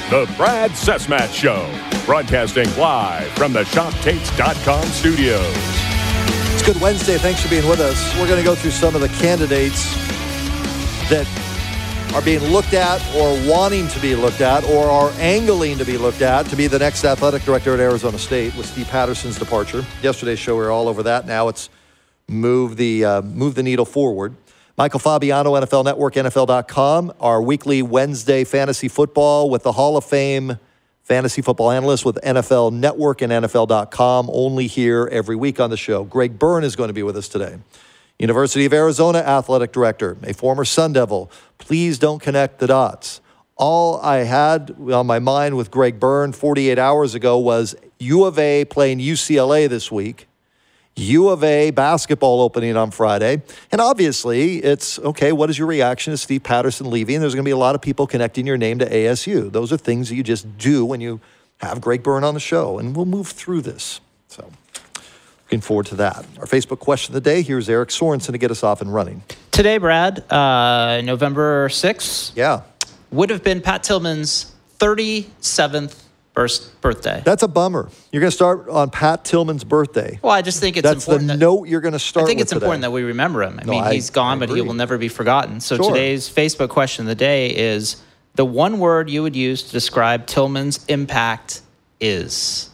The Brad Cessmat Show, broadcasting live from the ShopTapes.com studios. It's Good Wednesday. Thanks for being with us. We're going to go through some of the candidates that are being looked at or wanting to be looked at or are angling to be looked at to be the next athletic director at Arizona State with Steve Patterson's departure. Yesterday's show, we were all over that. Now it's move the needle forward. Michael Fabiano, NFL Network, NFL.com. Our weekly Wednesday fantasy football with the Hall of Fame fantasy football analyst with NFL Network and NFL.com. Only here every week on the show. Greg Byrne is going to be with us today. University of Arizona athletic director, a former Sun Devil. Please don't connect the dots. All I had on my mind with Greg Byrne 48 hours ago was U of A playing UCLA this week. U of A basketball opening on Friday. And obviously, it's, okay, what is your reaction to Steve Patterson leaving? There's going to be a lot of people connecting your name to ASU. Those are things that you just do when you have Greg Byrne on the show. And we'll move through this. So, looking forward to that. Our Facebook question of the day, here's Eric Sorensen to get us off and running. Today, Brad, November 6th, would have been Pat Tillman's 37th birthday. That's a bummer. You're going to start on Pat Tillman's birthday. Well, I just think it's important. That's the note you're going to start with. I think it's today. important that we remember him. I mean, he's gone, but he will never be forgotten. So today's Facebook question of the day is, the one word you would use to describe Tillman's impact is?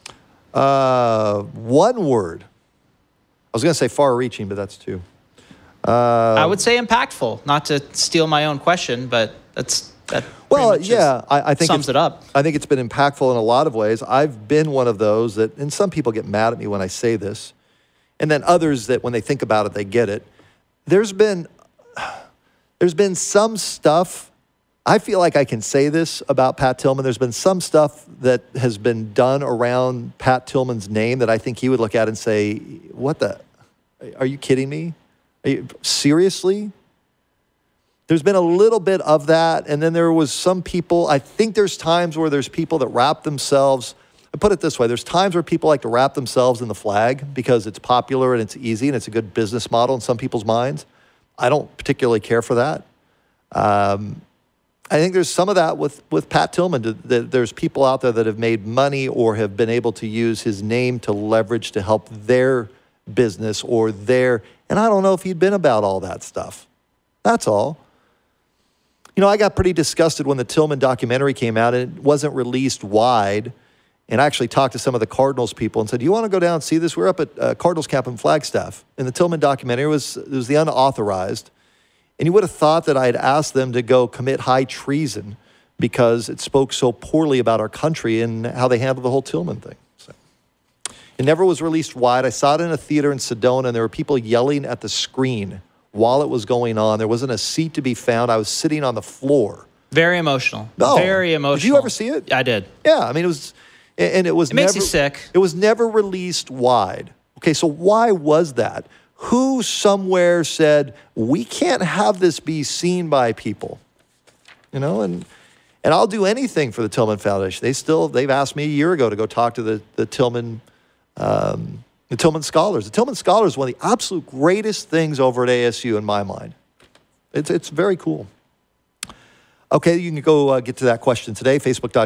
One word. I was going to say far-reaching, but that's two. I would say impactful, not to steal my own question, but that I think sums it up. I think it's been impactful in a lot of ways. I've been one of those that, and some people get mad at me when I say this, and then others that when they think about it, they get it. There's been some stuff, I feel like I can say this about Pat Tillman. There's been some stuff that has been done around Pat Tillman's name that I think he would look at and say, what the, are you kidding me? Seriously? There's been a little bit of that, and then there was some people, I think there's times where there's people that wrap themselves, I put it this way, there's times where people like to wrap themselves in the flag because it's popular and it's easy and it's a good business model in some people's minds. I don't particularly care for that. I think there's some of that with Pat Tillman. There's people out there that have made money or have been able to use his name to leverage to help their business or and I don't know if he'd been about all that stuff. That's all. You know, I got pretty disgusted when the Tillman documentary came out and it wasn't released wide. And I actually talked to some of the Cardinals people and said, do you want to go down and see this? We're up at Cardinals camp in Flagstaff. And the Tillman documentary was the unauthorized. And you would have thought that I had asked them to go commit high treason because it spoke so poorly about our country and how they handled the whole Tillman thing. So it never was released wide. I saw it in a theater in Sedona, and there were people yelling at the screen while it was going on. There wasn't a seat to be found. I was sitting on the floor. Very emotional. No. Very emotional. Did you ever see it? I did. Yeah, I mean, it makes you sick. It was never released wide. Okay, so why was that? Who somewhere said, we can't have this be seen by people? You know, and I'll do anything for the Tillman Foundation. They've asked me a year ago to go talk to the Tillman Scholars. The Tillman Scholars is one of the absolute greatest things over at ASU in my mind. It's very cool. Okay, you can go get to that question today,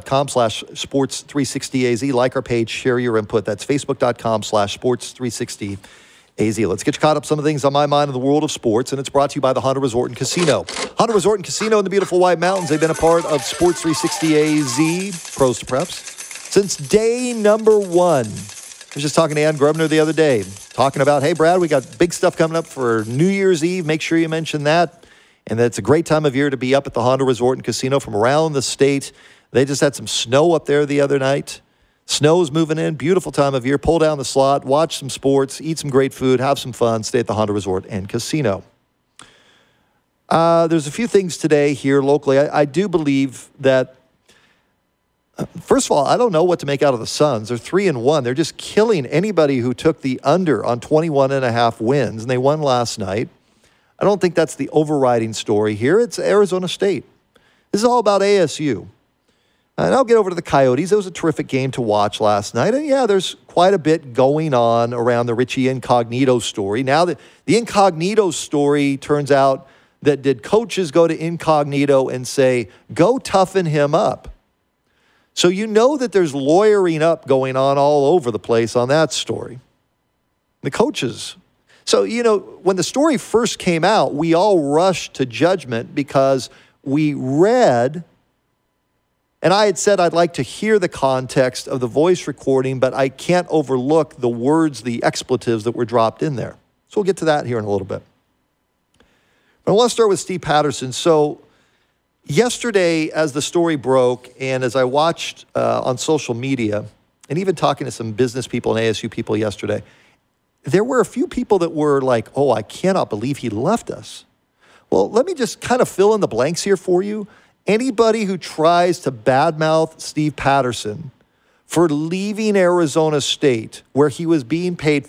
facebook.com/sports360az. Like our page, share your input. That's facebook.com/sports360az. Let's get you caught up some of the things on my mind in the world of sports, and it's brought to you by the Honda Resort and Casino. Honda Resort and Casino in the beautiful White Mountains. They've been a part of Sports 360 AZ, pros to preps, since day number one. I was just talking to Ann Grubner the other day, talking about, hey, Brad, we got big stuff coming up for New Year's Eve. Make sure you mention that. And that it's a great time of year to be up at the Honda Resort and Casino from around the state. They just had some snow up there the other night. Snow's moving in. Beautiful time of year. Pull down the slot, watch some sports, eat some great food, have some fun, stay at the Honda Resort and Casino. There's a few things today here locally. I do believe that, first of all, I don't know what to make out of the Suns. They're 3-1. They're just killing anybody who took the under on 21.5 wins, and they won last night. I don't think that's the overriding story here. It's Arizona State. This is all about ASU. And I'll get over to the Coyotes. It was a terrific game to watch last night. And yeah, there's quite a bit going on around the Richie Incognito story. Now, the Incognito story turns out that did coaches go to Incognito and say, go toughen him up? So you know that there's lawyering up going on all over the place on that story. The coaches. So, when the story first came out, we all rushed to judgment because we read, and I had said I'd like to hear the context of the voice recording, but I can't overlook the words, the expletives that were dropped in there. So we'll get to that here in a little bit. But I want to start with Steve Patterson. So yesterday, as the story broke, and as I watched on social media, and even talking to some business people and ASU people yesterday, there were a few people that were like, oh, I cannot believe he left us. Well, let me just kind of fill in the blanks here for you. Anybody who tries to badmouth Steve Patterson for leaving Arizona State, where he was being paid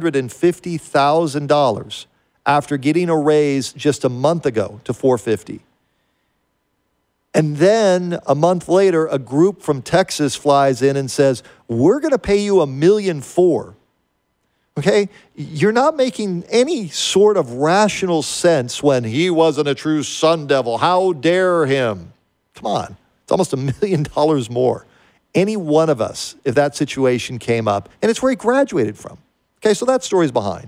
$450,000 after getting a raise just a month ago to $450,000. And then a month later, a group from Texas flies in and says, we're going to pay you $1.4 million. Okay? You're not making any sort of rational sense when he wasn't a true Sun Devil. How dare him? Come on. It's almost $1 million more. Any one of us, if that situation came up, and it's where he graduated from. Okay, so that story's behind.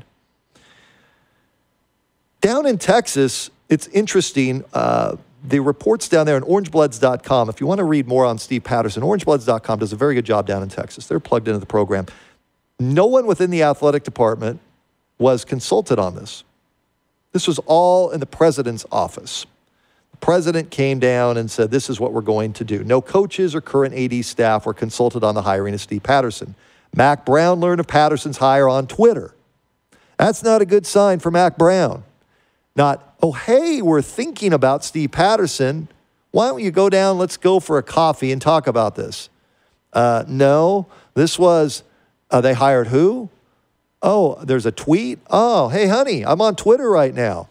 Down in Texas, it's interesting. The reports down there on orangebloods.com, if you want to read more on Steve Patterson, orangebloods.com does a very good job down in Texas. They're plugged into the program. No one within the athletic department was consulted on this. This was all in the president's office. The president came down and said, this is what we're going to do. No coaches or current AD staff were consulted on the hiring of Steve Patterson. Mack Brown learned of Patterson's hire on Twitter. That's not a good sign for Mack Brown. Not, oh, hey, we're thinking about Steve Patterson. Why don't you go down, let's go for a coffee and talk about this. No, this was... they hired who? Oh, there's a tweet. Oh, hey, honey, I'm on Twitter right now.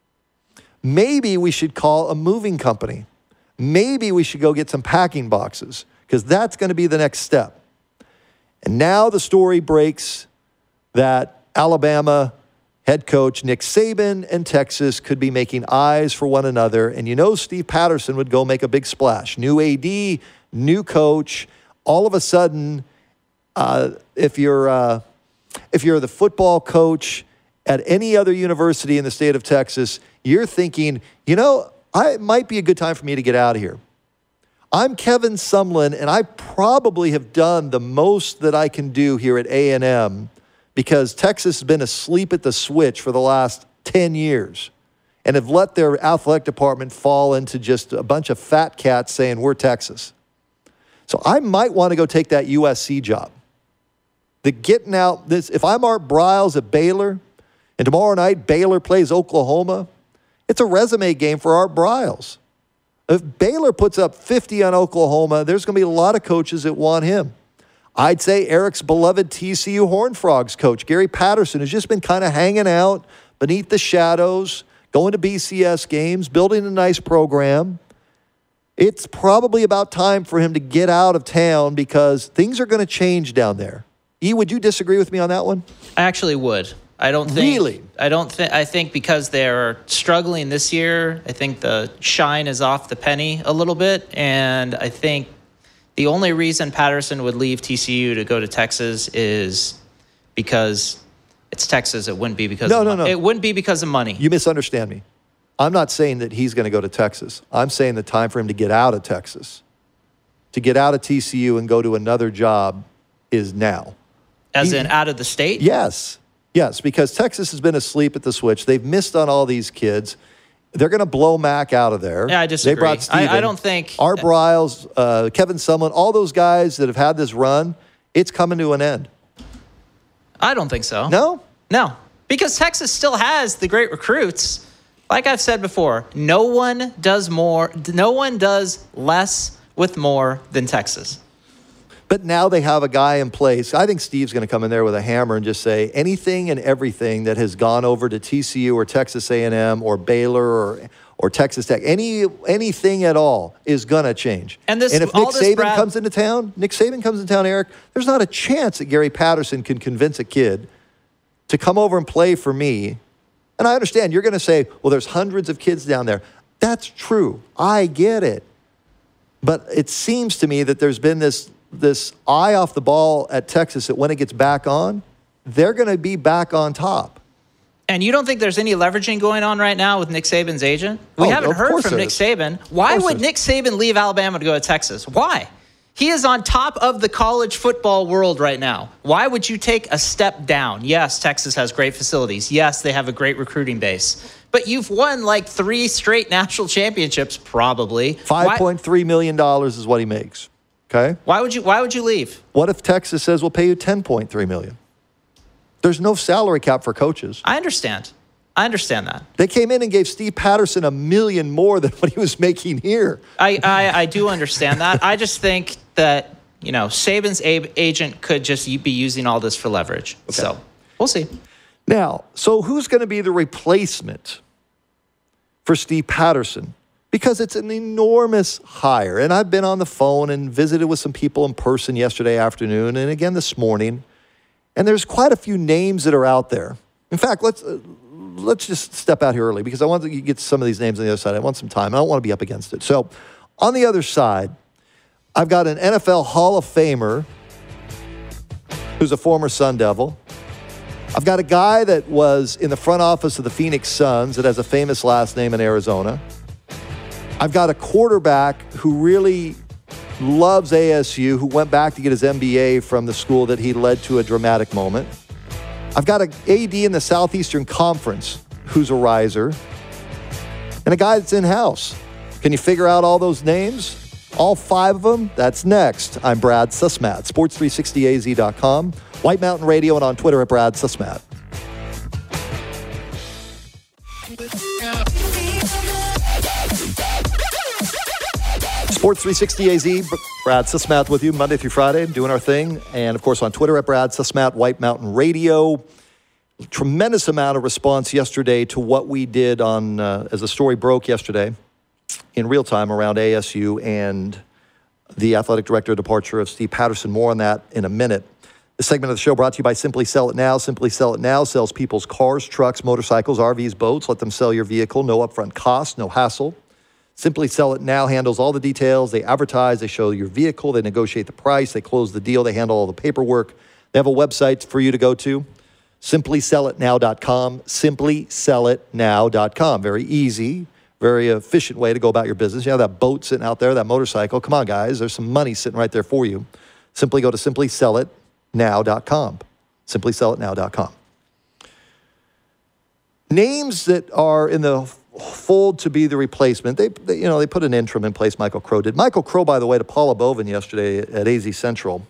Maybe we should call a moving company. Maybe we should go get some packing boxes because that's going to be the next step. And now the story breaks that Alabama head coach Nick Saban and Texas could be making eyes for one another. And Steve Patterson would go make a big splash. New AD, new coach. All of a sudden... if you're the football coach at any other university in the state of Texas, you're thinking, it might be a good time for me to get out of here. I'm Kevin Sumlin, and I probably have done the most that I can do here at A&M because Texas has been asleep at the switch for the last 10 years and have let their athletic department fall into just a bunch of fat cats saying, we're Texas. So I might want to go take that USC job. Getting out this, if I'm Art Briles at Baylor, and tomorrow night Baylor plays Oklahoma, it's a resume game for Art Briles. If Baylor puts up 50 on Oklahoma, there's going to be a lot of coaches that want him. I'd say Eric's beloved TCU Horned Frogs coach, Gary Patterson, has just been kind of hanging out beneath the shadows, going to BCS games, building a nice program. It's probably about time for him to get out of town because things are going to change down there. E, would you disagree with me on that one? I actually would. I don't think. Really? I think because they're struggling this year, I think the shine is off the penny a little bit. And I think the only reason Patterson would leave TCU to go to Texas is because it's Texas. It wouldn't be because of money. It wouldn't be because of money. You misunderstand me. I'm not saying that he's going to go to Texas. I'm saying the time for him to get out of Texas, to get out of TCU and go to another job is now. As in out of the state? Yes, because Texas has been asleep at the switch. They've missed on all these kids. They're going to blow Mack out of there. Yeah, I disagree. They brought Steven, I don't think... Art Briles, Kevin Sumlin, all those guys that have had this run, it's coming to an end. I don't think so. No? No, because Texas still has the great recruits. Like I've said before, no one does less with more than Texas. But now they have a guy in place. I think Steve's going to come in there with a hammer and just say anything and everything that has gone over to TCU or Texas A&M or Baylor or Texas Tech, anything at all is going to change. And if Nick Saban comes into town, Eric, there's not a chance that Gary Patterson can convince a kid to come over and play for me. And I understand you're going to say, well, there's hundreds of kids down there. That's true. I get it. But it seems to me that there's been this eye off the ball at Texas that when it gets back on, they're going to be back on top. And you don't think there's any leveraging going on right now with Nick Saban's agent? We haven't heard from Nick Saban. Why would Nick Saban leave Alabama to go to Texas? Why? He is on top of the college football world right now. Why would you take a step down? Yes, Texas has great facilities. Yes, they have a great recruiting base. But you've won like 3 straight national championships, probably. $5.3 million is what he makes. Okay? Why would you leave? What if Texas says we'll pay you $10.3 million? There's no salary cap for coaches. I understand that. They came in and gave Steve Patterson $1 million more than what he was making here. I do understand that. I just think that, Saban's agent could just be using all this for leverage. Okay. So we'll see. Now, so who's going to be the replacement for Steve Patterson? Because it's an enormous hire. And I've been on the phone and visited with some people in person yesterday afternoon and again this morning. And there's quite a few names that are out there. In fact, let's just step out here early because I want to get some of these names on the other side. I want some time. I don't want to be up against it. So on the other side, I've got an NFL Hall of Famer who's a former Sun Devil. I've got a guy that was in the front office of the Phoenix Suns that has a famous last name in Arizona. I've got a quarterback who really loves ASU, who went back to get his MBA from the school that he led to a dramatic moment. I've got an AD in the Southeastern Conference who's a riser, and a guy that's in-house. Can you figure out all those names? All 5 of them? That's next. I'm Brad Sussmat, sports360az.com, White Mountain Radio, and on Twitter at Brad Sussmat. Sports 360 AZ, Brad Sussmat with you Monday through Friday, doing our thing. And, of course, on Twitter at Brad Sussmat, White Mountain Radio. Tremendous amount of response yesterday to what we did on, as the story broke yesterday, in real time around ASU and the athletic director departure of Steve Patterson. More on that in a minute. This segment of the show brought to you by Simply Sell It Now. Simply Sell It Now sells people's cars, trucks, motorcycles, RVs, boats. Let them sell your vehicle. No upfront cost, no hassle. Simply Sell It Now handles all the details. They advertise, they show your vehicle, they negotiate the price, they close the deal, they handle all the paperwork. They have a website for you to go to, simplysellitnow.com, simplysellitnow.com. Very easy, very efficient way to go about your business. You have that boat sitting out there, that motorcycle. Come on, guys, there's some money sitting right there for you. Simply go to simplysellitnow.com, simplysellitnow.com. Names that are in the fold to be the replacement. They put an interim in place. Michael Crow did. Michael Crow, by the way, to Paula Bovin yesterday at AZ Central.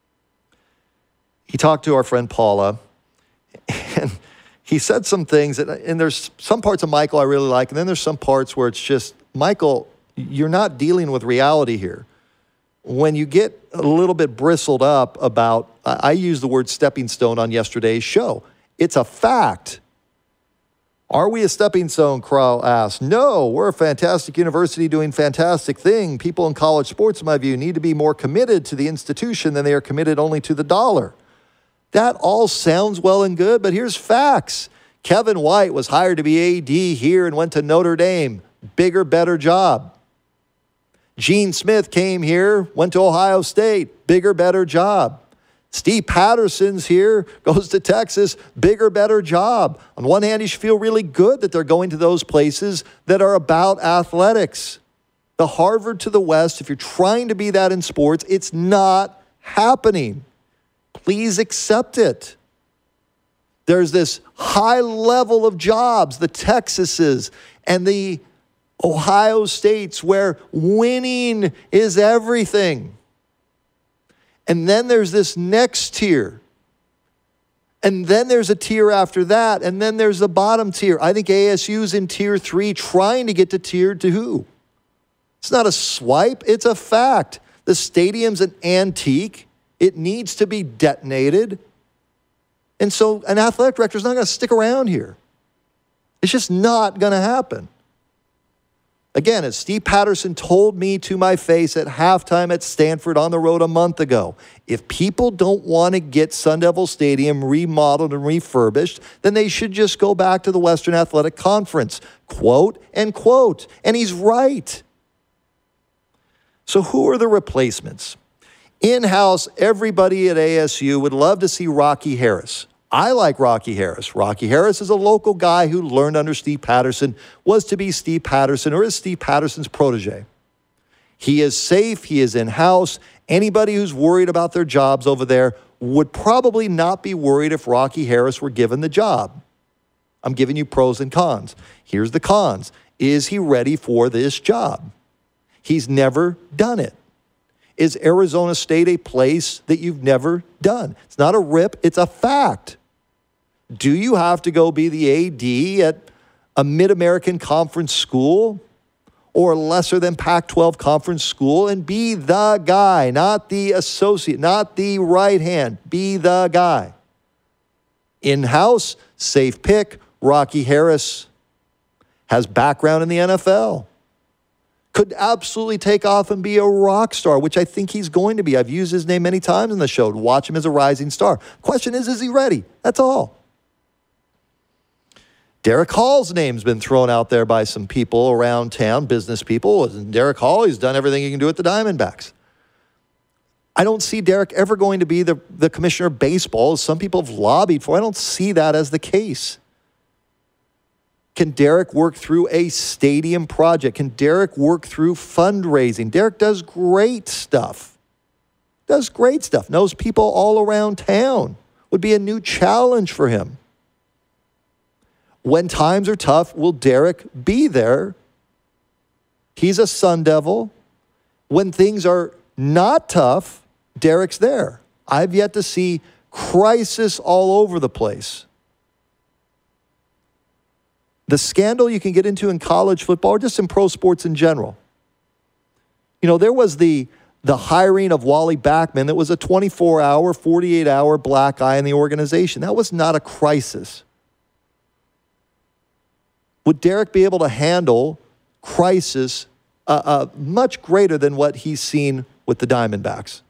He talked to our friend Paula, and he said some things. And there's some parts of Michael I really like, and then there's some parts where it's just, Michael, you're not dealing with reality here. When you get a little bit bristled up about, I used the word stepping stone on yesterday's show. It's a fact. Are we a stepping stone, Crow asked. No, we're a fantastic university doing fantastic things. People in college sports, in my view, need to be more committed to the institution than they are committed only to the dollar. That all sounds well and good, but here's facts. Kevin White was hired to be AD here and went to Notre Dame. Bigger, better job. Gene Smith came here, went to Ohio State. Bigger, better job. Steve Patterson's here, goes to Texas, bigger, better job. On one hand, you should feel really good that they're going to those places that are about athletics. The Harvard to the West, if you're trying to be that in sports, it's not happening. Please accept it. There's this high level of jobs, the Texases and the Ohio States, where winning is everything. And then there's this next tier. And then there's a tier after that. And then there's the bottom tier. I think ASU's in tier 3 trying to get to tier 2. It's not a swipe. It's a fact. The stadium's an antique. It needs to be detonated. And so an athletic director is not going to stick around here. It's just not going to happen. Again, as Steve Patterson told me to my face at halftime at Stanford on the road a month ago, if people don't want to get Sun Devil Stadium remodeled and refurbished, then they should just go back to the Western Athletic Conference. Quote and quote. And he's right. So who are the replacements? In-house, everybody at ASU would love to see Rocky Harris. I like Rocky Harris. Rocky Harris is a local guy who learned under Steve Patterson, was to be Steve Patterson or is Steve Patterson's protege. He is safe. He is in-house. Anybody who's worried about their jobs over there would probably not be worried if Rocky Harris were given the job. I'm giving you pros and cons. Here's the cons. Is he ready for this job? He's never done it. Is Arizona State a place that you've never done? It's not a rip, it's a fact. Do you have to go be the AD at a Mid-American Conference school or lesser than Pac-12 conference school and be the guy, not the associate, not the right hand, be the guy? In-house, safe pick, Rocky Harris has background in the NFL. Could absolutely take off and be a rock star, which I think he's going to be. I've used his name many times in the show to watch him as a rising star. Question is he ready? That's all. Derek Hall's name's been thrown out there by some people around town, business people. And Derek Hall, he's done everything he can do at the Diamondbacks. I don't see Derek ever going to be the commissioner of baseball, as some people have lobbied for. I don't see that as the case. Can Derek work through a stadium project? Can Derek work through fundraising? Derek does great stuff. Knows people all around town. Would be a new challenge for him. When times are tough, will Derek be there? He's a Sun Devil. When things are not tough, Derek's there. I've yet to see crisis all over the place. The scandal you can get into in college football or just in pro sports in general. You know, there was the hiring of Wally Backman that was a 24-hour, 48-hour black eye in the organization. That was not a crisis. Would Derek be able to handle crisis much greater than what he's seen with the Diamondbacks?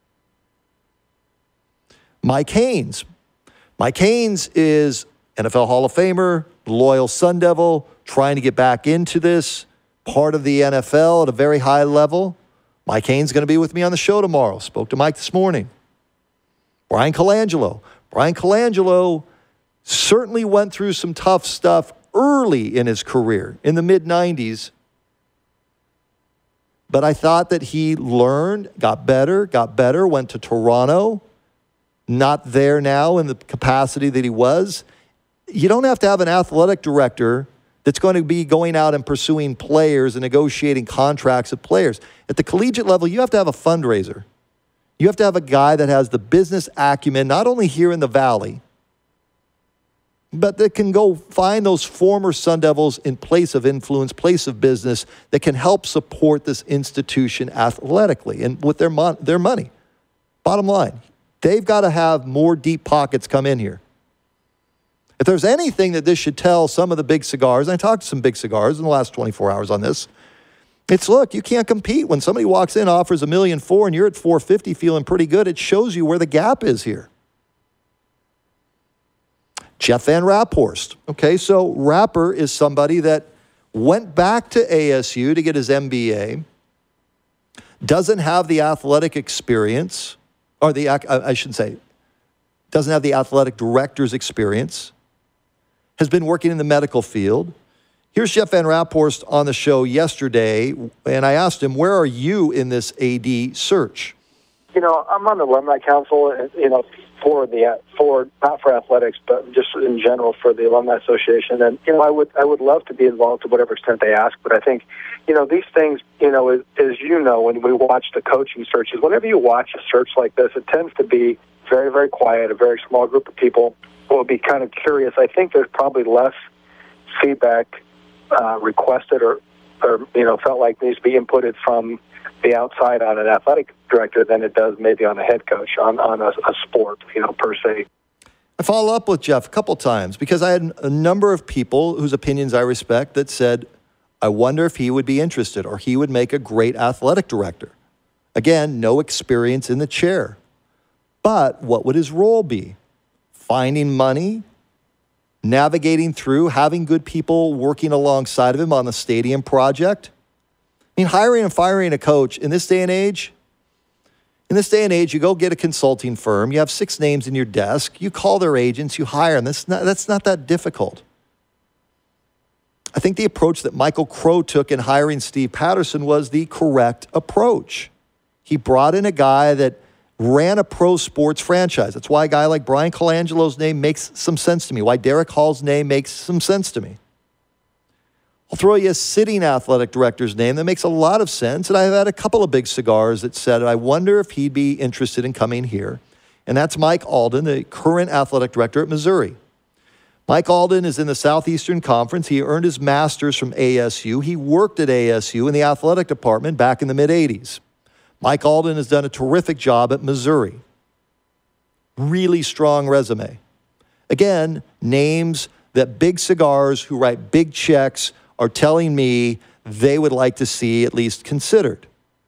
Mike Haynes. Mike Haynes is NFL Hall of Famer, loyal Sun Devil, trying to get back into this, part of the NFL at a very high level. Mike Haynes is going to be with me on the show tomorrow. Spoke to Mike this morning. Brian Colangelo. Brian Colangelo certainly went through some tough stuff early in his career, in the mid-90s. But I thought that he learned, got better, went to Toronto, not there now in the capacity that he was. You don't have to have an athletic director that's going to be going out and pursuing players and negotiating contracts with players. At the collegiate level, you have to have a fundraiser. You have to have a guy that has the business acumen, not only here in the Valley, but that can go find those former Sun Devils in place of influence, place of business, that can help support this institution athletically and with their money. Bottom line, they've got to have more deep pockets come in here. If there's anything that this should tell some of the big cigars, and I talked to some big cigars in the last 24 hours on this, it's, look, you can't compete. When somebody walks in, offers $1.4 million, and you're at $450 feeling pretty good, it shows you where the gap is here. Jeff Van Raaphorst. Okay, so Rapper is somebody that went back to ASU to get his MBA, doesn't have the athletic experience, or doesn't have the athletic director's experience, has been working in the medical field. Here's Jeff Van Raaphorst on the show yesterday, and I asked him, where are you in this AD search? You know, I'm on the alumni council, not for athletics, but just in general for the alumni association. And, you know, I would love to be involved to whatever extent they ask, but I think, you know, these things, you know, as you know, when we watch the coaching searches, whenever you watch a search like this, it tends to be very, very quiet, a very small group of people who will be kind of curious. I think there's probably less feedback requested or you know, felt like needs to be inputted from the outside on an athletic director than it does maybe on a head coach on a sport, you know, per se. I follow up with Jeff a couple times because I had a number of people whose opinions I respect that said, I wonder if he would be interested or he would make a great athletic director. Again, no experience in the chair. But what would his role be? Finding money, navigating through, having good people working alongside of him on the stadium project. mean, hiring and firing a coach in this day and age, you go get a consulting firm, you have 6 names in your desk, you call their agents, you hire them. That's not that difficult. I think the approach that Michael Crow took in hiring Steve Patterson was the correct approach. He brought in a guy that ran a pro sports franchise. That's why a guy like Brian Colangelo's name makes some sense to me, why Derek Hall's name makes some sense to me. I'll throw you a sitting athletic director's name that makes a lot of sense, and I've had a couple of big cigars that said, I wonder if he'd be interested in coming here. And that's Mike Alden, the current athletic director at Missouri. Mike Alden is in the Southeastern Conference. He earned his master's from ASU. He worked at ASU in the athletic department back in the mid-'80s. Mike Alden has done a terrific job at Missouri. Really strong resume. Again, names that big cigars who write big checks are telling me they would like to see at least considered.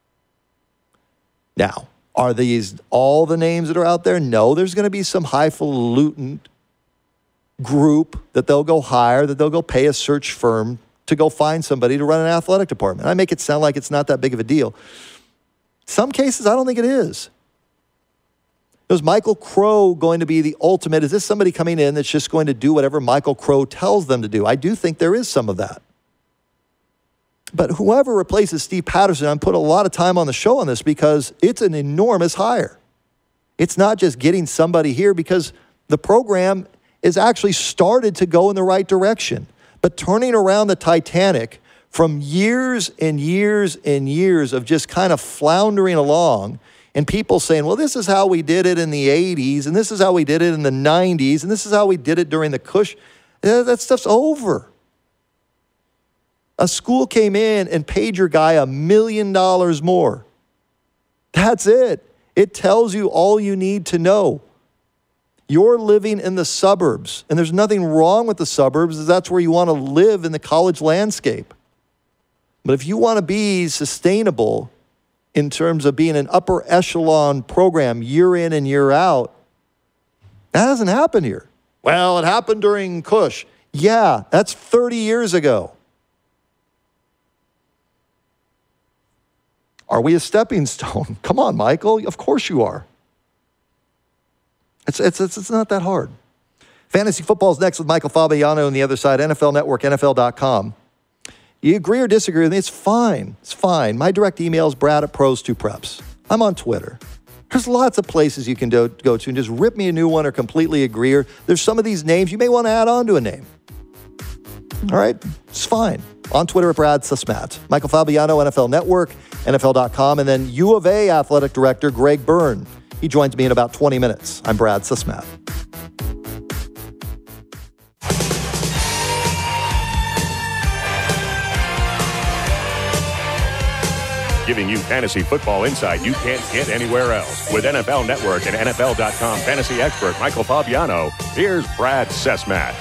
Now, are these all the names that are out there? No, there's going to be some highfalutin group that they'll go hire, that they'll go pay a search firm to go find somebody to run an athletic department. I make it sound like it's not that big of a deal. Some cases, I don't think it is. Is Michael Crow going to be the ultimate? Is this somebody coming in that's just going to do whatever Michael Crow tells them to do? I do think there is some of that. But whoever replaces Steve Patterson, I'm putting a lot of time on the show on this because it's an enormous hire. It's not just getting somebody here because the program is actually started to go in the right direction. But turning around the Titanic from years and years and years of just kind of floundering along and people saying, well, this is how we did it in the 80s, and this is how we did it in the 90s, and this is how we did it during the Cush, that stuff's over. A school came in and paid your guy $1 million more. That's it. It tells you all you need to know. You're living in the suburbs, and there's nothing wrong with the suburbs. That's where you want to live in the college landscape. But if you want to be sustainable in terms of being an upper echelon program year in and year out, that doesn't happen here. Well, it happened during Cush. Yeah, that's 30 years ago. Are we a stepping stone? Come on, Michael. Of course you are. It's not that hard. Fantasy football is next with Michael Fabiano on the other side, NFL Network, NFL.com. You agree or disagree with me? It's fine. It's fine. My direct email is brad@pros2preps. I'm on Twitter. There's lots of places you can go to and just rip me a new one or completely agree. Or there's some of these names you may want to add on to a name. All right? It's fine. On Twitter at Brad Susmat. Michael Fabiano, NFL Network, NFL.com, and then U of A Athletic Director Greg Byrne. He joins me in about 20 minutes. I'm Brad Susmat. Giving you fantasy football insight you can't get anywhere else. With NFL Network and NFL.com fantasy expert Michael Fabiano, here's Brad Susmat.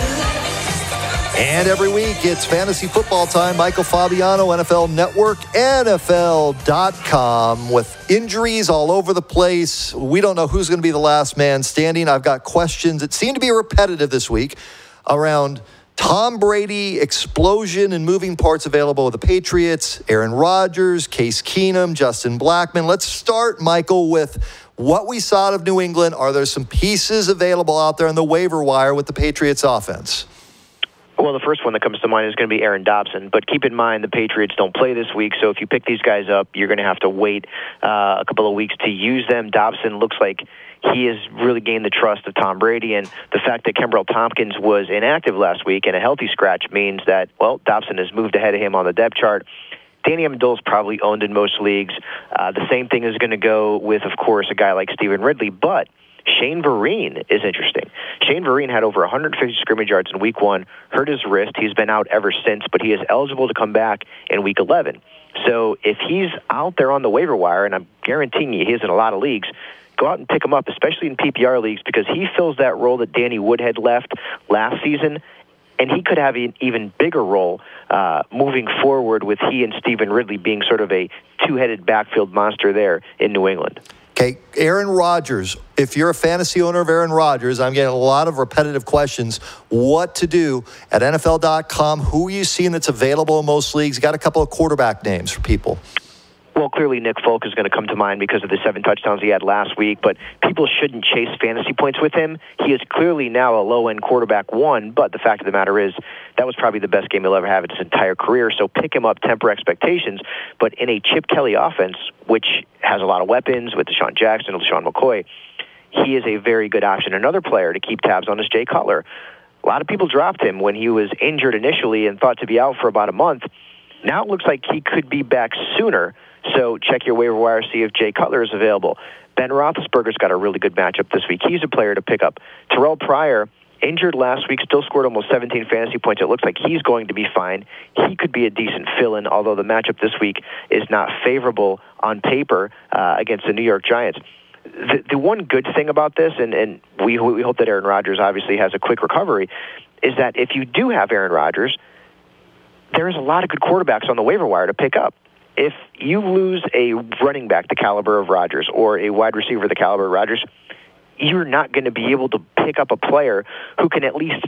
And every week, it's fantasy football time. Michael Fabiano, NFL Network, NFL.com. With injuries all over the place, we don't know who's going to be the last man standing. I've got questions that seem to be repetitive this week around Tom Brady, explosion and moving parts available with the Patriots, Aaron Rodgers, Case Keenum, Justin Blackmon. Let's start, Michael, with what we saw out of New England. Are there some pieces available out there on the waiver wire with the Patriots offense? Well, the first one that comes to mind is going to be Aaron Dobson. But keep in mind, the Patriots don't play this week, so if you pick these guys up, you're going to have to wait a couple of weeks to use them. Dobson looks like he has really gained the trust of Tom Brady, and the fact that Kenbrell Tompkins was inactive last week and a healthy scratch means that, well, Dobson has moved ahead of him on the depth chart. Danny Amendola is probably owned in most leagues. The same thing is going to go with, of course, a guy like Stephen Ridley, but Shane Vereen is interesting. Shane Vereen had over 150 scrimmage yards in Week 1, hurt his wrist. He's been out ever since, but he is eligible to come back in Week 11. So if he's out there on the waiver wire, and I'm guaranteeing you he is in a lot of leagues, go out and pick him up, especially in PPR leagues, because he fills that role that Danny Woodhead left last season, and he could have an even bigger role moving forward with he and Stephen Ridley being sort of a two-headed backfield monster there in New England. Okay, Aaron Rodgers. If you're a fantasy owner of Aaron Rodgers, I'm getting a lot of repetitive questions. What to do at NFL.com? Who are you seeing that's available in most leagues? Got a couple of quarterback names for people. Well, clearly Nick Folk is going to come to mind because of the 7 touchdowns he had last week, but people shouldn't chase fantasy points with him. He is clearly now a low-end quarterback one, but the fact of the matter is that was probably the best game he'll ever have in his entire career, so pick him up, temper expectations. But in a Chip Kelly offense, which has a lot of weapons with Deshaun Jackson and LeSean McCoy, he is a very good option. Another player to keep tabs on is Jay Cutler. A lot of people dropped him when he was injured initially and thought to be out for about a month. Now it looks like he could be back sooner. So check your waiver wire, see if Jay Cutler is available. Ben Roethlisberger's got a really good matchup this week. He's a player to pick up. Terrell Pryor, injured last week, still scored almost 17 fantasy points. It looks like he's going to be fine. He could be a decent fill-in, although the matchup this week is not favorable on paper against the New York Giants. The one good thing about this, and we hope that Aaron Rodgers obviously has a quick recovery, is that if you do have Aaron Rodgers, there's a lot of good quarterbacks on the waiver wire to pick up. If you lose a running back the caliber of Rodgers or a wide receiver the caliber of Rodgers, you're not going to be able to pick up a player who can at least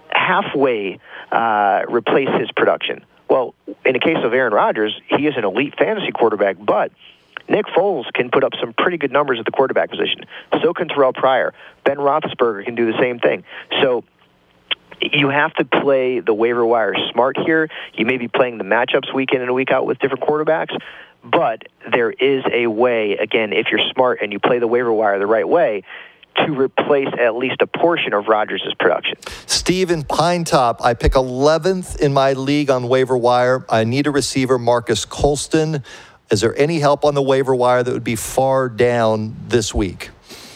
halfway replace his production. Well, in the case of Aaron Rodgers, he is an elite fantasy quarterback, but Nick Foles can put up some pretty good numbers at the quarterback position. So can Terrell Pryor. Ben Roethlisberger can do the same thing. So you have to play the waiver wire smart here. You may be playing the matchups week in and week out with different quarterbacks, but there is a way, again, if you're smart and you play the waiver wire the right way, to replace at least a portion of Rodgers' production. Steve in Pine Top, I pick 11th in my league on waiver wire. I need a receiver, Marcus Colston. Is there any help on the waiver wire that would be far down this week?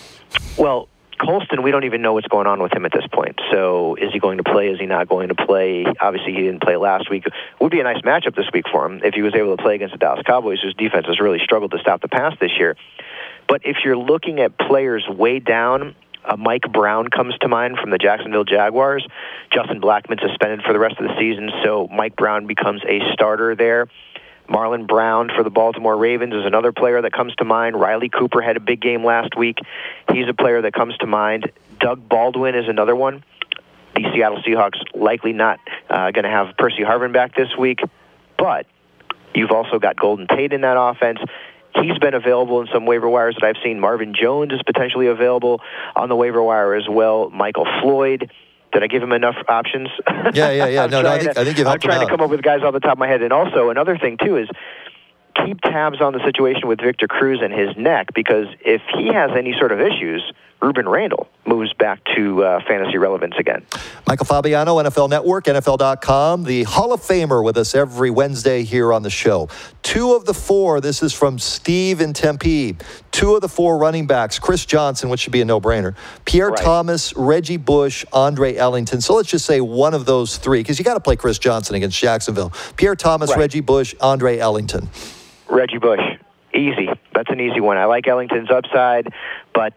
Well, Colston, we don't even know what's going on with him at this point. So is he going to play? Is he not going to play? Obviously, he didn't play last week. It would be a nice matchup this week for him if he was able to play against the Dallas Cowboys, whose defense has really struggled to stop the pass this year. But if you're looking at players way down, Mike Brown comes to mind from the Jacksonville Jaguars. Justin Blackman suspended for the rest of the season, so Mike Brown becomes a starter there. Marlon Brown for the Baltimore Ravens is another player that comes to mind. Riley Cooper had a big game last week. He's a player that comes to mind. Doug Baldwin is another one. The Seattle Seahawks likely not going to have Percy Harvin back this week, but you've also got Golden Tate in that offense. He's been available in some waiver wires that I've seen. Marvin Jones is potentially available on the waiver wire as well. Michael Floyd. Did I give him enough options? Yeah. No, I think you've helped him out. I'm trying to come up with guys off the top of my head. And also, another thing, too, is keep tabs on the situation with Victor Cruz and his neck, because if he has any sort of issues, Ruben Randall moves back to fantasy relevance again. Michael Fabiano, NFL Network, NFL.com, the Hall of Famer with us every Wednesday here on the show. 2 of the 4, this is from Steve in Tempe, 2 of the 4 running backs, Chris Johnson, which should be a no-brainer, Pierre Thomas, Reggie Bush, Andre Ellington. So let's just say one of those 3, because you got to play Chris Johnson against Jacksonville. Pierre Thomas, Reggie Bush, Andre Ellington. Reggie Bush. Easy. That's an easy one. I like Ellington's upside, but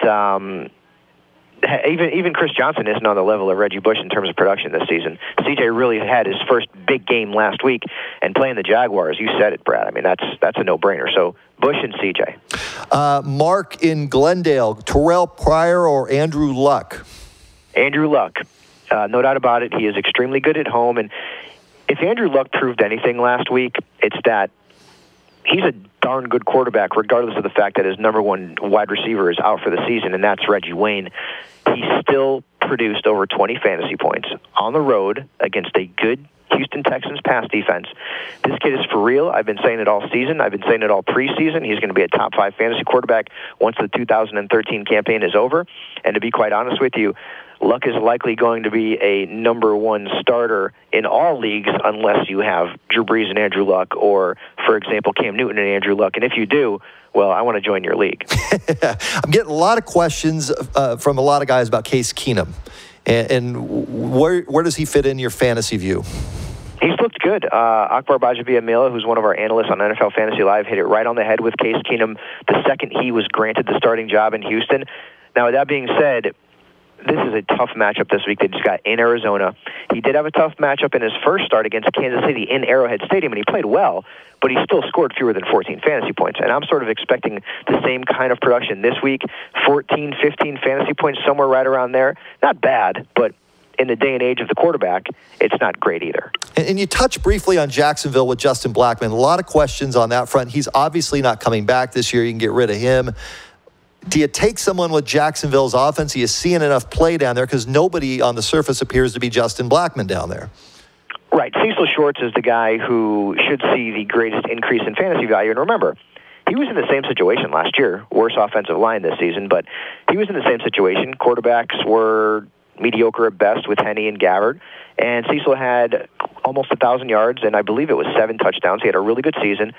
even Chris Johnson isn't on the level of Reggie Bush in terms of production this season. CJ really had his first big game last week, and playing the Jaguars, you said it, Brad. I mean, that's a no-brainer. So Bush and CJ. Mark in Glendale, Terrell Pryor or Andrew Luck? Andrew Luck. No doubt about it. He is extremely good at home, and if Andrew Luck proved anything last week, it's that he's a darn good quarterback, regardless of the fact that his number 1 wide receiver is out for the season, and that's Reggie Wayne. He still produced over 20 fantasy points on the road against a good Houston Texans pass defense. This kid is for real. I've been saying it all season. I've been saying it all preseason. He's going to be a top 5 fantasy quarterback once the 2013 campaign is over. And to be quite honest with you, Luck is likely going to be a number 1 starter in all leagues unless you have Drew Brees and Andrew Luck or, for example, Cam Newton and Andrew Luck. And if you do, well, I want to join your league. I'm getting a lot of questions from a lot of guys about Case Keenum. And where does he fit in your fantasy view? He's looked good. Akbar Bajabiamila, who's one of our analysts on NFL Fantasy Live, hit it right on the head with Case Keenum the second he was granted the starting job in Houston. Now, with that being said, this is a tough matchup this week. They just got in Arizona. He did have a tough matchup in his first start against Kansas City in Arrowhead Stadium, and he played well, but he still scored fewer than 14 fantasy points. And I'm sort of expecting the same kind of production this week, 14, 15 fantasy points, somewhere right around there. Not bad, but in the day and age of the quarterback, it's not great either. And you touched briefly on Jacksonville with Justin Blackmon. A lot of questions on that front. He's obviously not coming back this year. You can get rid of him. Do you take someone with Jacksonville's offense? Are you seeing enough play down there? Because nobody on the surface appears to be Justin Blackmon down there. Right. Cecil Shorts is the guy who should see the greatest increase in fantasy value. And remember, he was in the same situation last year. Worse offensive line this season, but he was in the same situation. Quarterbacks were mediocre at best with Henne and Gabbard. And Cecil had almost 1,000 yards, and I believe it was 7 touchdowns. He had a really good season.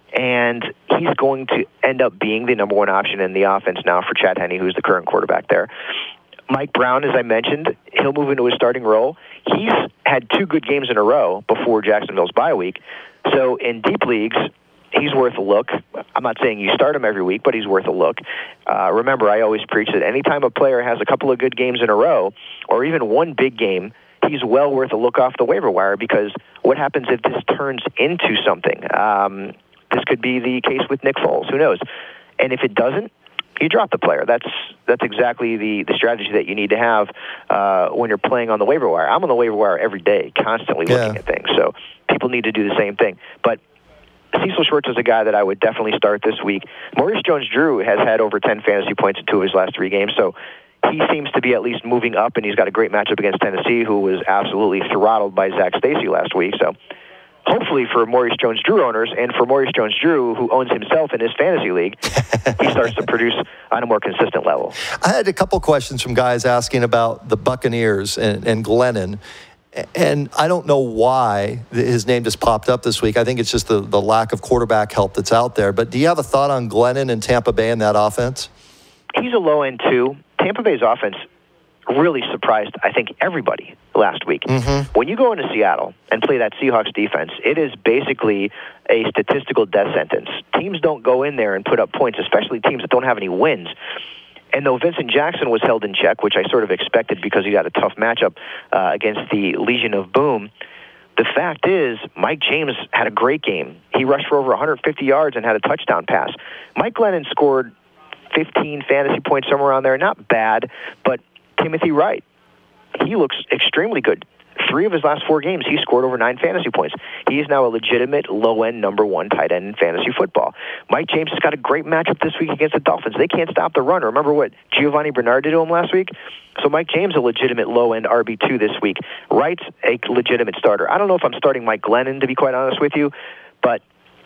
And he's going to end up being the number one option in the offense now for Chad Henne, who's the current quarterback there. Mike Brown, as I mentioned, he'll move into his starting role. He's had 2 good games in a row before Jacksonville's bye week. So in deep leagues, he's worth a look. I'm not saying you start him every week, but he's worth a look. Remember, I always preach that anytime a player has a couple of good games in a row, or even one big game, he's well worth a look off the waiver wire, because what happens if this turns into something? This could be the case with Nick Foles. Who knows? And if it doesn't, you drop the player. That's exactly the strategy that you need to have when you're playing on the waiver wire. I'm on the waiver wire every day, constantly looking at things. So people need to do the same thing. But Cecil Shorts is a guy that I would definitely start this week. Maurice Jones-Drew has had over 10 fantasy points in 2 of his last 3 games, so he seems to be at least moving up, and he's got a great matchup against Tennessee, who was absolutely throttled by Zach Stacy last week. So hopefully for Maurice Jones-Drew owners, and for Maurice Jones-Drew, who owns himself in his fantasy league, he starts to produce on a more consistent level. I had a couple questions from guys asking about the Buccaneers and Glennon. And I don't know why his name just popped up this week. I think it's just the lack of quarterback help that's out there. But do you have a thought on Glennon and Tampa Bay and that offense? He's a low end, too. Tampa Bay's offense really surprised, I think, everybody last week. Mm-hmm. When you go into Seattle and play that Seahawks defense, it is basically a statistical death sentence. Teams don't go in there and put up points, especially teams that don't have any wins. And though Vincent Jackson was held in check, which I sort of expected because he got a tough matchup against the Legion of Boom, the fact is Mike James had a great game. He rushed for over 150 yards and had a touchdown pass. Mike Glennon scored 15 fantasy points, somewhere around there. Not bad, but Timothy Wright, he looks extremely good. 3 of his last 4 games, he scored over 9 fantasy points. He is now a legitimate low-end number 1 tight end in fantasy football. Mike James has got a great matchup this week against the Dolphins. They can't stop the run. Remember what Giovanni Bernard did to him last week? So Mike James, a legitimate low-end RB2 this week. Wright's a legitimate starter. I don't know if I'm starting Mike Glennon, to be quite honest with you, but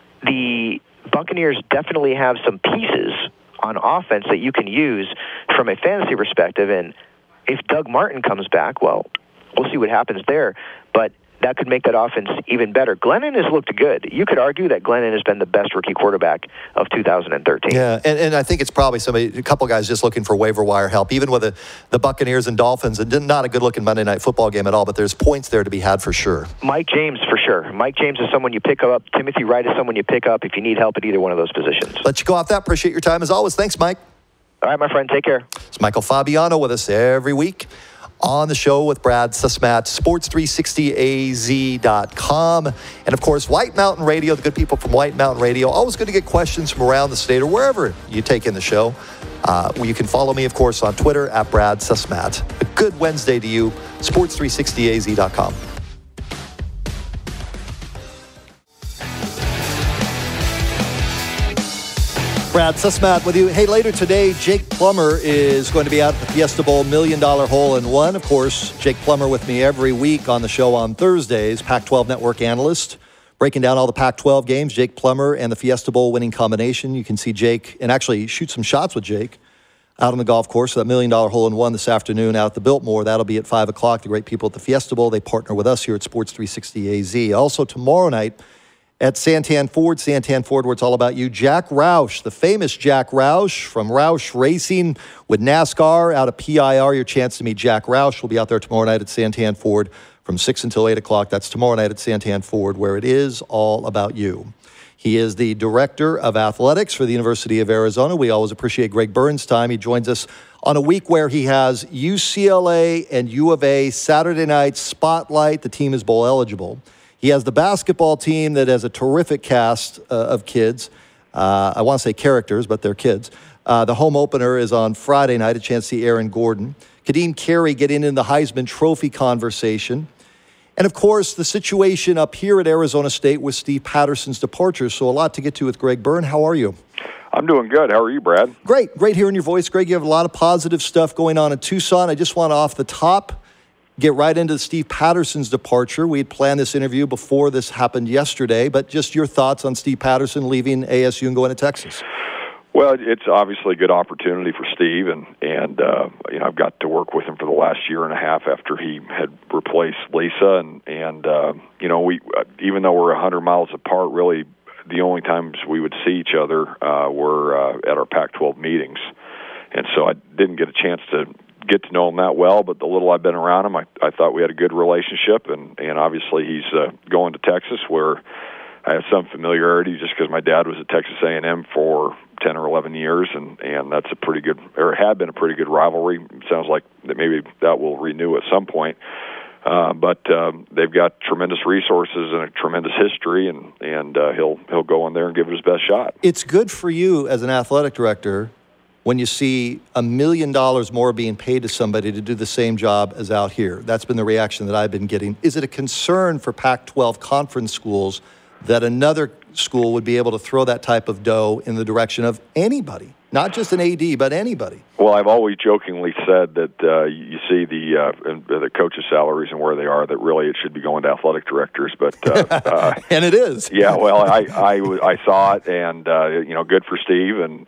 the Buccaneers definitely have some pieces on offense that you can use from a fantasy perspective. And if Doug Martin comes back, well, we'll see what happens there, but that could make that offense even better. Glennon has looked good. You could argue that Glennon has been the best rookie quarterback of 2013. Yeah, and I think it's probably a couple guys just looking for waiver wire help, even with the Buccaneers and Dolphins. And not a good-looking Monday Night Football game at all, but there's points there to be had for sure. Mike James, for sure. Mike James is someone you pick up. Timothy Wright is someone you pick up if you need help at either one of those positions. Let you go off that. Appreciate your time as always. Thanks, Mike. All right, my friend. Take care. It's Michael Fabiano with us every week on the show with Brad Susmat, sports360az.com. And, of course, White Mountain Radio, the good people from White Mountain Radio. Always good to get questions from around the state or wherever you take in the show. You can follow me, of course, on Twitter at Brad Susmat. A good Wednesday to you, sports360az.com. Brad Susmat with you. Hey, later today, Jake Plummer is going to be out at the Fiesta Bowl $1 Million Hole-in-One. Of course, Jake Plummer with me every week on the show on Thursdays, Pac-12 Network analyst, breaking down all the Pac-12 games. Jake Plummer and the Fiesta Bowl winning combination. You can see Jake, and actually shoot some shots with Jake out on the golf course. So that $1 Million Hole-in-One this afternoon out at the Biltmore. That'll be at 5 o'clock. The great people at the Fiesta Bowl, they partner with us here at Sports 360 AZ. Also tomorrow night, at Santan Ford, where it's all about you. Jack Roush, the famous Jack Roush from Roush Racing with NASCAR out of PIR. Your chance to meet Jack Roush will be out there tomorrow night at Santan Ford from 6 until 8 o'clock. That's tomorrow night at Santan Ford, where it is all about you. He is the Director of Athletics for the University of Arizona. We always appreciate Greg Byrne's time. He joins us on a week where he has UCLA and U of A Saturday night spotlight. The team is bowl eligible. He has the basketball team that has a terrific cast of kids. I want to say characters, but they're kids. The home opener is on Friday night, a chance to see Aaron Gordon. Kadeem Carey getting in the Heisman Trophy conversation. And, of course, the situation up here at Arizona State with Steve Patterson's departure. So a lot to get to with Greg Byrne. How are you? I'm doing good. How are you, Brad? Great hearing your voice. Greg, you have a lot of positive stuff going on in Tucson. I just want to, off the top, get right into Steve Patterson's departure. We had planned this interview before this happened yesterday, but just your thoughts on Steve Patterson leaving ASU and going to Texas. Well, it's obviously a good opportunity for Steve, and I've got to work with him for the last year and a half after he had replaced Lisa, and we even though we're 100 miles apart, really the only times we would see each other were at our Pac-12 meetings, and so I didn't get a chance to get to know him that well. But the little I've been around him, I thought we had a good relationship, and obviously he's going to Texas where I have some familiarity just because my dad was at Texas A&M for 10 or 11 years, and that's a pretty good, or had been a pretty good rivalry. It sounds like that maybe that will renew at some point. But they've got tremendous resources and a tremendous history, and he'll go in there and give it his best shot. It's good for you as an athletic director when you see $1 million more being paid to somebody to do the same job as out here. That's been the reaction that I've been getting. Is it a concern for Pac-12 conference schools that another school would be able to throw that type of dough in the direction of anybody, not just an AD, but anybody? Well, I've always jokingly said that you see the coaches' salaries and where they are, that really it should be going to athletic directors. But and it is. Yeah, well, I saw it, and good for Steve, and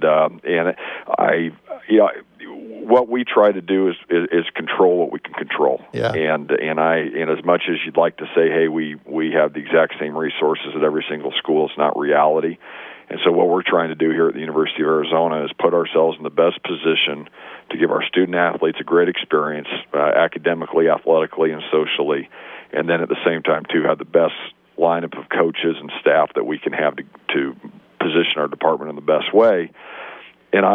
what we try to do is control what we can control. Yeah. And as much as you'd like to say, hey, we have the exact same resources at every single school, it's not reality. And so what we're trying to do here at the University of Arizona is put ourselves in the best position to give our student athletes a great experience, academically, athletically, and socially, and then at the same time too have the best lineup of coaches and staff that we can have to position our department in the best way. And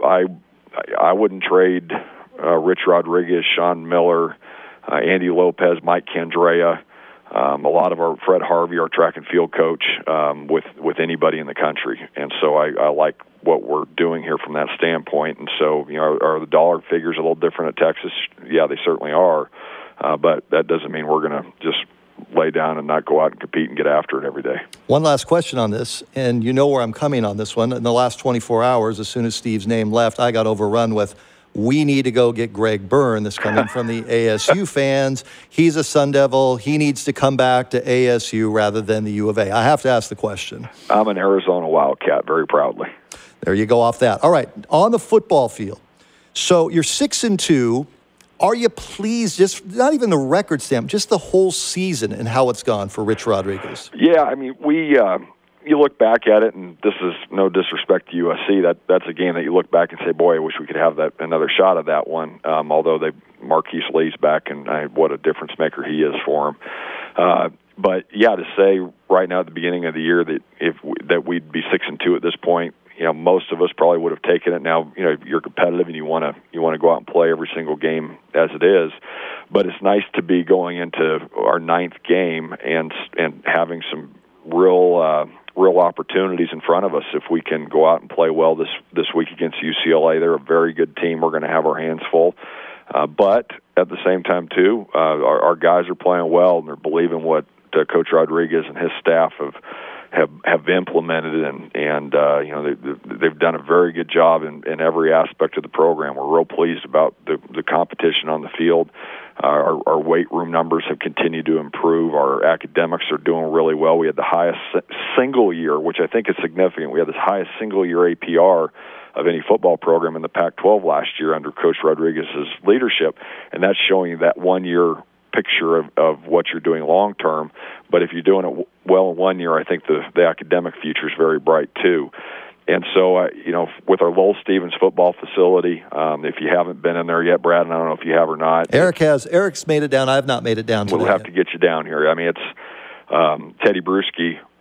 I wouldn't trade Rich Rodriguez, Sean Miller, Andy Lopez, Mike Candrea, a lot of our Fred Harvey, our track and field coach, with anybody in the country. And so I like what we're doing here from that standpoint. And so, are the dollar figures a little different at Texas? Yeah, they certainly are. But that doesn't mean we're going to just lay down and not go out and compete and get after it every day. One last question on this, and you know where I'm coming on this one. In the last 24 hours, as soon as Steve's name left, I got overrun with, we need to go get Greg Byrne. This coming from the ASU fans. He's a Sun Devil. He needs to come back to ASU rather than the U of A. I have to ask the question. I'm an Arizona Wildcat, very proudly. There you go off that. All right, on the football field. So you're 6-2. Are you pleased, just not even the record stamp, just the whole season and how it's gone for Rich Rodriguez? Yeah, I mean, you look back at it, and this is no disrespect to USC. That's a game that you look back and say, boy, I wish we could have another shot at that one. Although Marquise Lee's back, and what a difference maker he is for him. But yeah, to say right now at the beginning of the year that we'd be 6-2 at this point, most of us probably would have taken it. Now, you're competitive and you want to go out and play every single game as it is. But it's nice to be going into our 9th game and having some real opportunities in front of us. If we can go out and play well this week against UCLA, they're a very good team. We're going to have our hands full. But at the same time, too, our guys are playing well, and they're believing what Coach Rodriguez and his staff have implemented, and they've done a very good job in every aspect of the program. We're real pleased about the competition on the field. Our weight room numbers have continued to improve. Our academics are doing really well. We had the highest single year, which I think is significant. We had the highest single year APR of any football program in the Pac-12 last year under Coach Rodriguez's leadership, and that's showing you that 1 year picture of what you're doing long term. But if you're doing it well in 1 year, I think the academic future is very bright too. And so, with our Lowell Stevens football facility, if you haven't been in there yet, Brad, and I don't know if you have or not. Eric has. Eric's made it down. I've not made it down today. We'll have to get you down here. I mean, it's Teddy Bruschi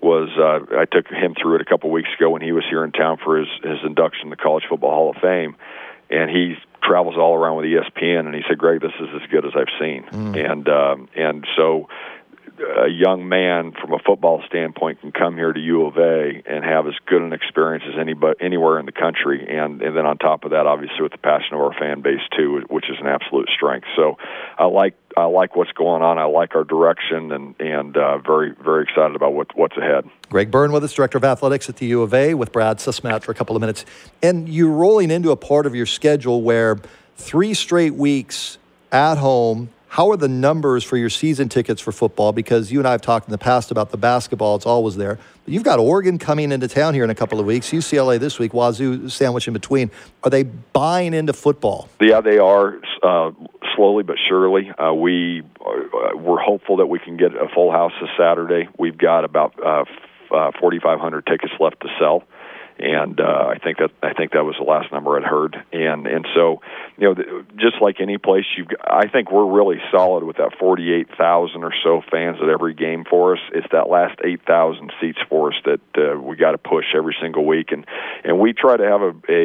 I took him through it a couple weeks ago when he was here in town for his induction to the College Football Hall of Fame, and he travels all around with ESPN, and he said, "Greg, this is as good as I've seen." And so a young man from a football standpoint can come here to U of A and have as good an experience as anywhere in the country, and then on top of that, obviously with the passion of our fan base too, which is an absolute strength. So I like what's going on. I like our direction, and very, very excited about what's ahead. Greg Byrne with us, Director of Athletics at the U of A, with Brad Sismat for a couple of minutes. And you're rolling into a part of your schedule where 3 straight weeks at home. How are the numbers for your season tickets for football? Because you and I have talked in the past about the basketball. It's always there. But you've got Oregon coming into town here in a couple of weeks, UCLA this week, Wazoo sandwich in between. Are they buying into football? Yeah, they are, slowly but surely. We're hopeful that we can get a full house this Saturday. We've got about 4,500 tickets left to sell. And I think that was the last number I'd heard, and so just like any place, I think we're really solid with that 48,000 or so fans at every game for us. It's that last 8,000 seats for us that we got to push every single week, and we try to have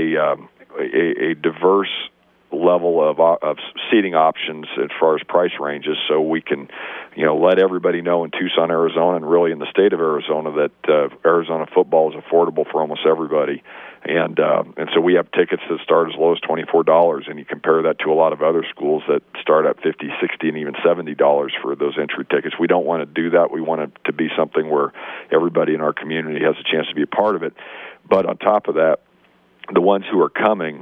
a diverse level of seating options as far as price ranges, so we can let everybody know in Tucson, Arizona, and really in the state of Arizona that Arizona football is affordable for almost everybody. And so we have tickets that start as low as $24, and you compare that to a lot of other schools that start at $50, $60, and even $70 for those entry tickets. We don't want to do that. We want it to be something where everybody in our community has a chance to be a part of it. But on top of that, the ones who are coming,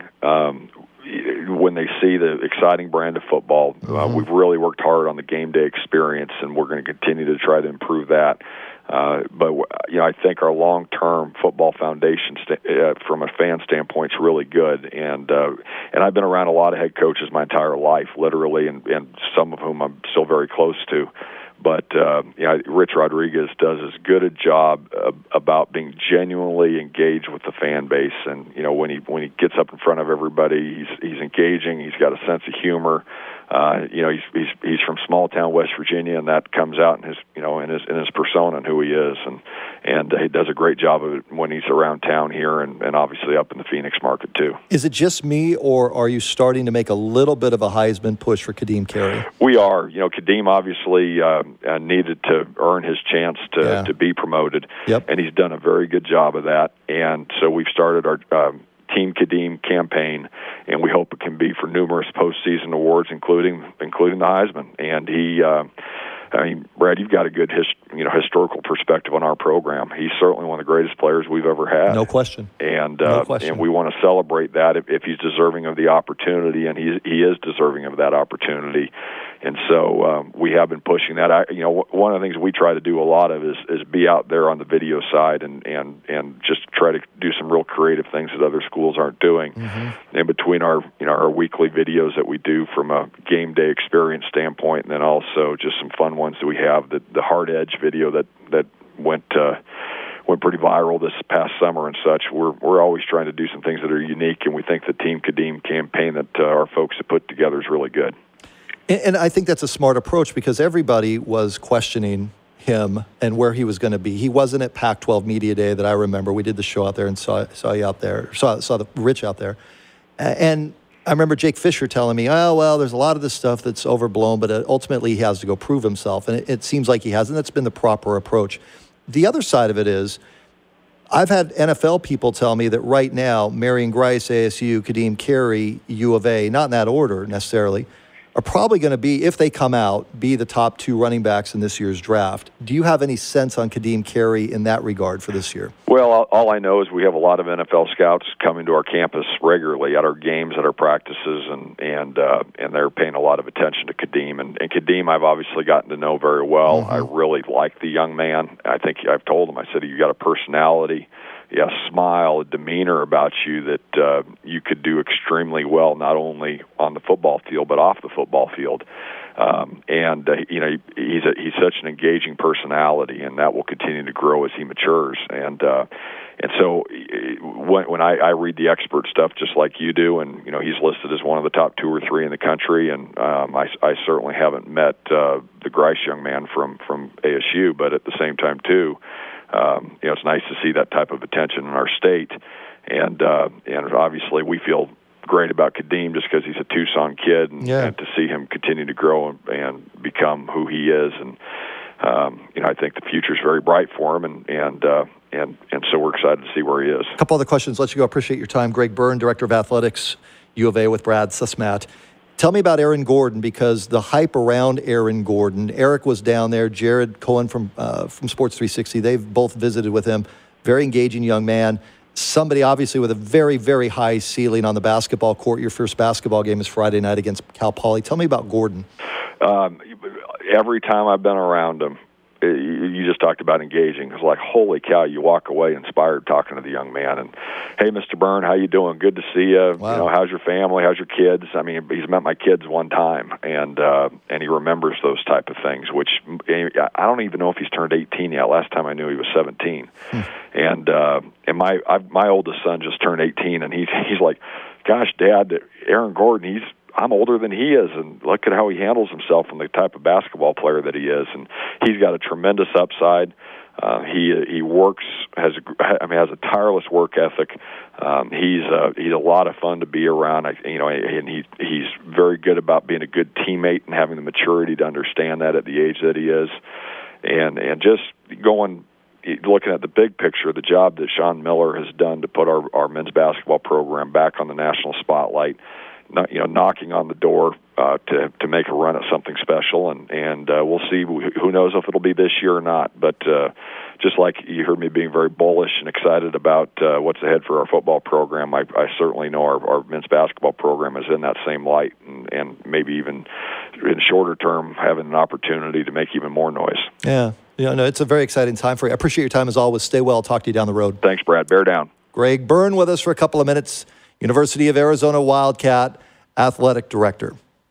when they see the exciting brand of football, we've really worked hard on the game day experience, and we're going to continue to try to improve that. But I think our long-term football foundation, from a fan standpoint, is really good. And I've been around a lot of head coaches my entire life, literally, and some of whom I'm still very close to. But Rich Rodriguez does as good a job about being genuinely engaged with the fan base, and when he gets up in front of everybody, he's engaging. He's got a sense of humor. He's from small town West Virginia, and that comes out in his persona and who he is, and he does a great job of it when he's around town here, and obviously up in the Phoenix market too. Is it just me, or are you starting to make a little bit of a Heisman push for Kadeem Carey? We are. Kadeem obviously needed to earn his chance to be promoted, and he's done a very good job of that. And so we've started our Team Kadeem campaign, and we hope it can be for numerous postseason awards, including the Heisman. And he, Brad, you've got a good historical perspective on our program. He's certainly one of the greatest players we've ever had. No question. And we want to celebrate that if he's deserving of the opportunity, and he is deserving of that opportunity. And so we have been pushing that. One of the things we try to do a lot of is be out there on the video side and just try to do some real creative things that other schools aren't doing. Mm-hmm. And between our weekly videos that we do from a game day experience standpoint, and then also just some fun ones that we have, the Hard Edge video that went pretty viral this past summer and such. We're always trying to do some things that are unique, and we think the Team Kadeem campaign that our folks have put together is really good. And I think that's a smart approach, because everybody was questioning him and where he was going to be. He wasn't at Pac-12 Media Day that I remember. We did the show out there and saw you out there, saw the Rich out there. And I remember Jake Fisher telling me, oh, well, there's a lot of this stuff that's overblown, but ultimately he has to go prove himself. And it seems like he has, and that's been the proper approach. The other side of it is, I've had NFL people tell me that right now, Marion Grice, ASU, Kadeem Carey, U of A, not in that order necessarily, are probably going to be, if they come out, be the top 2 running backs in this year's draft. Do you have any sense on Kadeem Carey in that regard for this year? Well, all I know is we have a lot of NFL scouts coming to our campus regularly at our games, at our practices, and they're paying a lot of attention to Kadeem. And Kadeem, I've obviously gotten to know very well. Mm-hmm. I really like the young man. I think I've told him, I said, you got a personality, a smile, a demeanor about you that you could do extremely well, not only on the football field but off the football field. He's such an engaging personality, and that will continue to grow as he matures. And so when I read the expert stuff just like you do, and he's listed as one of the top 2 or 3 in the country, and I certainly haven't met the Grice young man from ASU, but at the same time too, it's nice to see that type of attention in our state. And obviously we feel great about Kadeem just because he's a Tucson kid, and to see him continue to grow and become who he is. And, I think the future is very bright for him, and so we're excited to see where he is. A couple other questions. Let you go. Appreciate your time. Greg Byrne, Director of Athletics, U of A with Brad Susmat. Tell me about Aaron Gordon, because the hype around Aaron Gordon, Eric was down there, Jared Cohen from Sports 360, they've both visited with him. Very engaging young man. Somebody obviously with a very, very high ceiling on the basketball court. Your first basketball game is Friday night against Cal Poly. Tell me about Gordon. Every time I've been around him, you just talked about engaging. It's like, holy cow, you walk away inspired talking to the young man. And, hey, Mr. Byrne, how you doing? Good to see you. Wow. How's your family? How's your kids? I mean, he's met my kids one time, and he remembers those type of things, which I don't even know if he's turned 18 yet. Last time I knew he was 17. And my oldest son just turned 18, and he's like, gosh, Dad, Aaron Gordon, I'm older than he is, and look at how he handles himself and the type of basketball player that he is. And he's got a tremendous upside. He works, has a tireless work ethic. He's a lot of fun to be around. And he's very good about being a good teammate and having the maturity to understand that at the age that he is. And just looking at the big picture, the job that Sean Miller has done to put our men's basketball program back on the national spotlight, knocking on the door to make a run at something special, and we'll see. Who knows if it'll be this year or not? But just like you heard me being very bullish and excited about what's ahead for our football program, I certainly know our men's basketball program is in that same light, and maybe even in shorter term having an opportunity to make even more noise. Yeah. It's a very exciting time for you. I appreciate your time as always. Stay well. Talk to you down the road. Thanks, Brad. Bear down. Greg Byrne with us for a couple of minutes. University of Arizona Wildcat Athletic Director.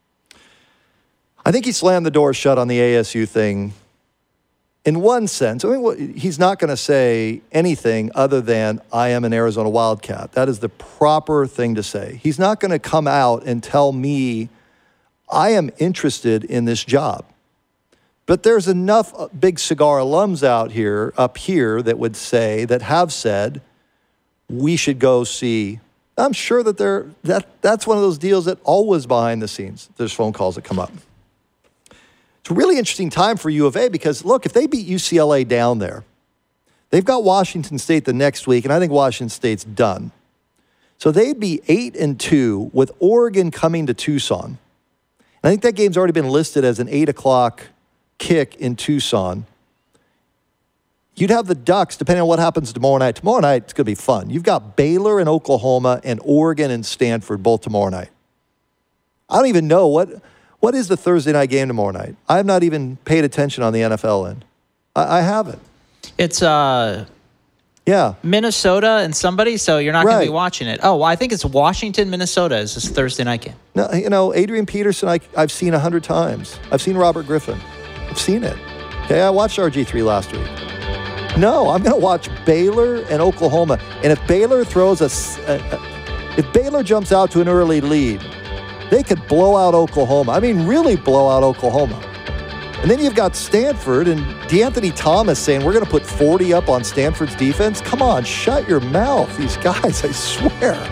I think he slammed the door shut on the ASU thing in one sense. I mean, he's not going to say anything other than, I am an Arizona Wildcat. That is the proper thing to say. He's not going to come out and tell me, I am interested in this job. But there's enough Big Cigar alums up here that would say, that have said, we should go see. I'm sure that that's one of those deals that always behind the scenes, there's phone calls that come up. It's a really interesting time for U of A because, look, if they beat UCLA down there, they've got Washington State the next week, and I think Washington State's done. So they'd be 8-2 with Oregon coming to Tucson. And I think that game's already been listed as an 8 o'clock kick in Tucson. You'd have the Ducks, depending on what happens tomorrow night. Tomorrow night, it's going to be fun. You've got Baylor and Oklahoma and Oregon and Stanford both tomorrow night. I don't even know what is the Thursday night game tomorrow night. I have not even paid attention on the NFL end. I haven't. It's Minnesota and somebody, so you're not going to be watching it. Oh, well, I think it's Washington, Minnesota is this Thursday night game. No, Adrian Peterson, I've seen 100 times. I've seen Robert Griffin. I've seen it. Okay, I watched RG3 last week. No, I'm going to watch Baylor and Oklahoma. And if Baylor throws if Baylor jumps out to an early lead, they could blow out Oklahoma. I mean, really blow out Oklahoma. And then you've got Stanford and DeAnthony Thomas saying, we're going to put 40 up on Stanford's defense. Come on, shut your mouth. These guys, I swear.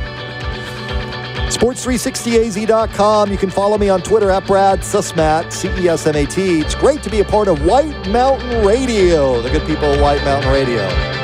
Sports360az.com. You can follow me on Twitter at Brad Susmat, CESMAT. It's great to be a part of White Mountain Radio, the good people of White Mountain Radio.